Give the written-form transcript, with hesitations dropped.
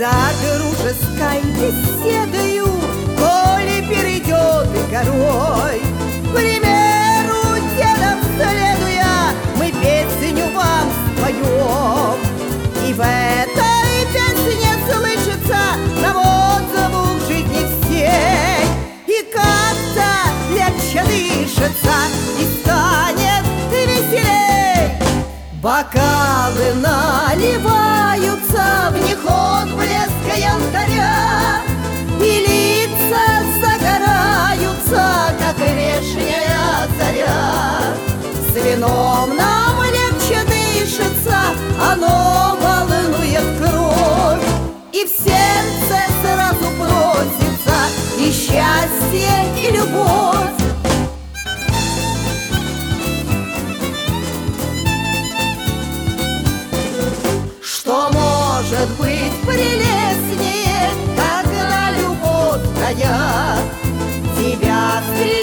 За дружеской беседою, коли перейдет и горой, к примеру дедов следуя, мы песню вам споем. И в этой песне слышится нам отзвук жизни всей, и как-то легче дышится, и станет веселей. Бокалы наливаются, в них отблеска янтаря, и лица загораются, как вешняя заря. С вином нам легче дышится, оно волнует кровь, и в сердце сразу просится и счастье, и любовь. Что может быть прелестнее, когда любовь твоя тебя встретит?